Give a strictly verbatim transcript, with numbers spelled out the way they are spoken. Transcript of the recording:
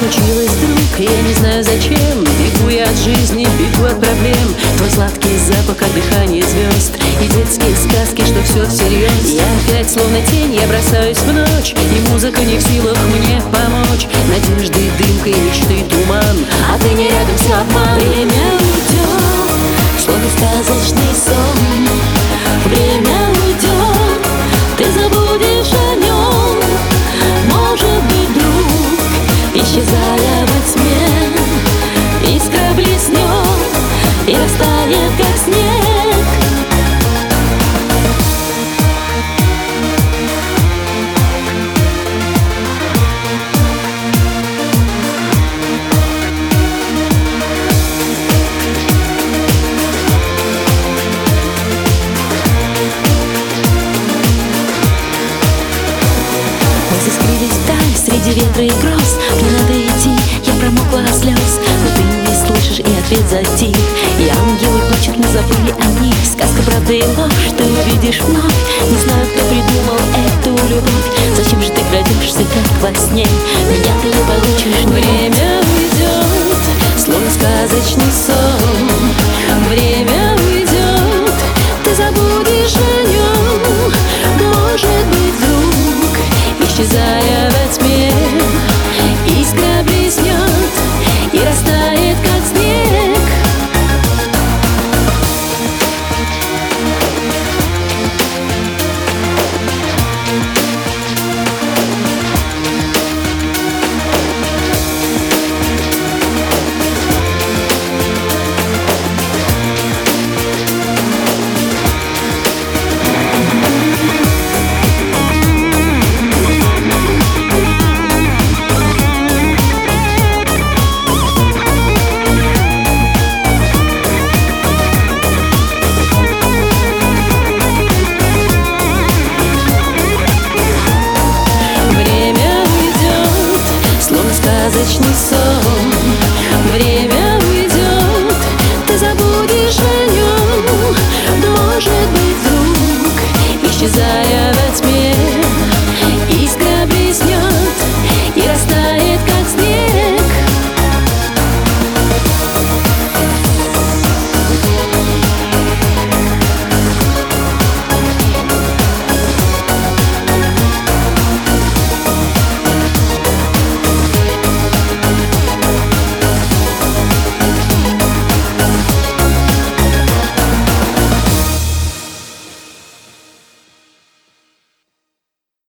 случилось вдруг, я не знаю зачем. Бегу я от жизни, бегу от проблем. Твой сладкий запах, как дыхание звезд, и детские сказки, что все всерьез. Я опять словно тень, я бросаюсь в ночь, и музыка не в силах мне помочь. Надежды, дымка и мечты туман, а ты не рядом, все обман. Время уйдет, словно сказочный сон. Время уйдет, ты забудешь о нем. Может быть, вдруг, исчезая во тьме, искра блеснет и растает, как снег. Среди ветра и гроз мне надо идти, я промокла от слез, но ты не слышишь, и ответ затих. И ангелы плачут, мы забыли о них. Сказка, правда и ложь, ты увидишь вновь. Не знаю, кто придумал эту любовь. Зачем же ты крадешься, как во сне? Меня ты не получишь. Время уйдет, словно сказочный сон. Время уйдет, ты забудешь о нем. Может быть, вдруг, исчезая во тьме, искра блеснет и растает, как снег. Сказочный сон. Время уйдет, ты забудешь о нем. Может быть, вдруг, исчезая